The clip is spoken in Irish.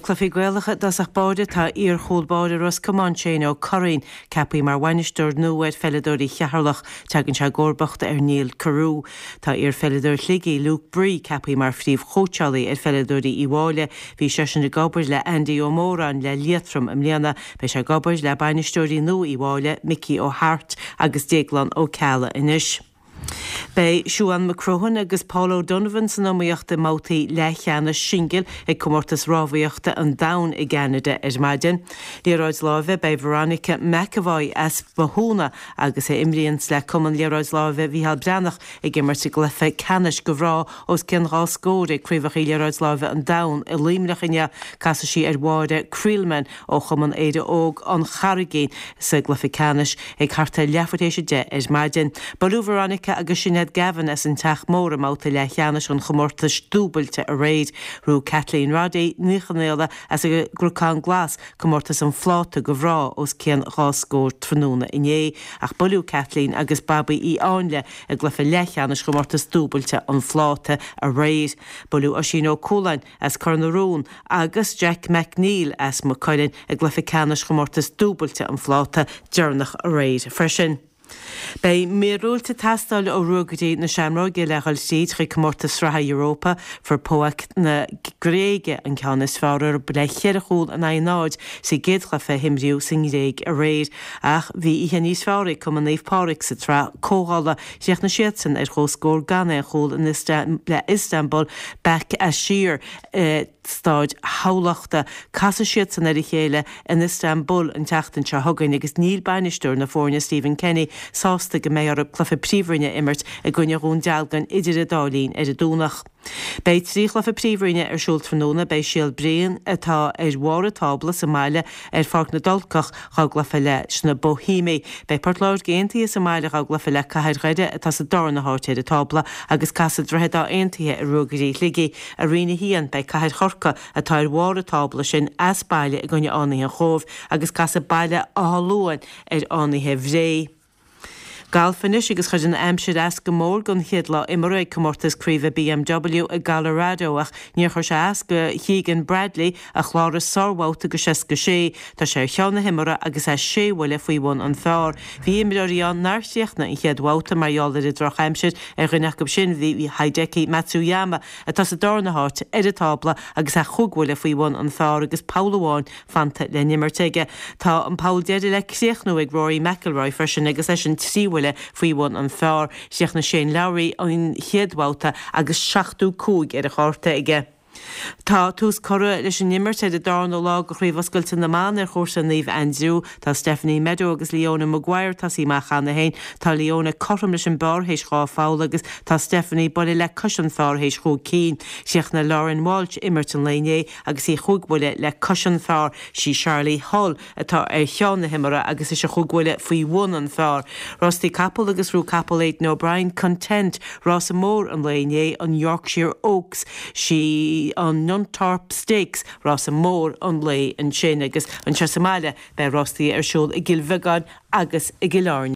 clufi gweilcha das ach báde tá ír chód báde ros Comanche ó Corín capi mar wainisteir nuaid felidóí cheharlach tegann se górbacht Neil Carew. Tá ír felidóir ligi Luke Bree capi mar fríomh chótealaí felidóí Iwáile hí sesin de gabair le Andy O'Moran le Liatrum mliana bei se gabair le bainisteorí nu Iwáile Mickey O'Hart agus Déaglan ó Cala inis. Bei Siúan Macrohan agus Paulo Donovan san amíochta mátaí leithcheanna singil ag comórtas rábhaíochta an dain i Gceanada maidin. Líráid lábhe bei Veronica McAvoy as Bahúna agus imríonn le cuman líráid lábhe bhíhall breannach ag gimmar sa glyfa canis go bhrá os cin rá scóir ag críomhaí líráid lábhe an dain i límnachine casa sí bháide Creelman ó chuman éide óg an charigéin sa glyfa canis ag charta lefatéise de maidin. Balú Veronica agus Sinead Gavin as an teach móra máta le cheannas an chomórtas dúbailte a réid rú Kathleen Roddy níchanéile as a grúcán glas chomórtas an fláta go bhrá os cén ráscóir tróna iné ach bolú Kathleen agus Bobby í áinle a glufa le cheannas chomórtas dúbailte an fláta a réid. Bolú Oisín Cólainn as Cornarún agus Jack McNeil as Macaulin a glufa cheannas chomórtas dúbailte an fláta dearnach a réid freisin. Bei méúlta tastal ó rugadí na seamróige legal síd chu comórtas ratha Europa for póach na gréige an ceannas fárar ble cheirechúil an aáid sa géadcha fe himriú sin réig a réid ach bhí ihe níos fáraigh cum an éifpáric sa tra cóhála seach na siadsan chóscór ganna chúil le Istanbul bec a sír stáid hálachta casa siadsan chéile in Istanbul an teachtain se thugain agus níl bainisteúr na fórne Stephen Kenny sásta go méid ar clufa príomhrinne immert a gcuine rún dealgan idir a dálín a dúnach. Bei trí chlufa príomhrinne siúlt fanóna bei síal bréan atá bhra tábla sa máile fág na dulcach chaglafa le sna Bohímé. Bei Portláir géantaí sa máile chaglafa le caiid reide atá sa darna háirtéad a tábla agus casa dreheadá aontaithe a rugarí ligi a rina hían bei caiid chorca atá bhra tábla sin as baile a gcuine ánaithe chomh agus casa baile áhalúin ánaithe bhré. Galfanis agus chuid an aimsead as go mór gon chiadla imaraigh comórtas críomh BMW a Colorado ach níor chuir se as go Higan Bradley a chláir sorhháta go go sé tá sé cheanna himara agus sé bhfuil faoin an fearr. Bhí imirí an náirtíochna i cheadhháta marall i droch aimsead rinneach go sin bhí Hideki Matsuyama atá sa darna háit a tábla agus a chughfuil faoin an fearr agus Pauloháin fanta le nimmarteige. Tá an Paul deidir le críochnú ag Rory McIlroy freisin agus sin tríhfuil faoin an fearr seach na Shane Lowry an chiadhváta agus 65 ar a chárta ige. Tá tús chora leis an nimmert a darna lá go chríomhscoilte na man ar chósa níomh Andrew, tá Stephanie Meadow agus Leona Maguire tá sí machchanna hain, tá Leona chom leis an bar hééis chá fáil agus tá Stephanie boli le cushion fearr hééis chó cín, seach na Lauren Walsh immert an léné agus í chughfuile le cushion fearr sí Charlie Hall atá cheanna himara agus is se chughfuile faoin an fearr. Rostí Capel agus rú Capel Aidan O'Brien content Ross mór an léné an Yorkshire Oaks sí an non-tarp stakes Ross mór an lé an sin agus an Seamáile bei Rostí siúl i gilvegad agus i giláin.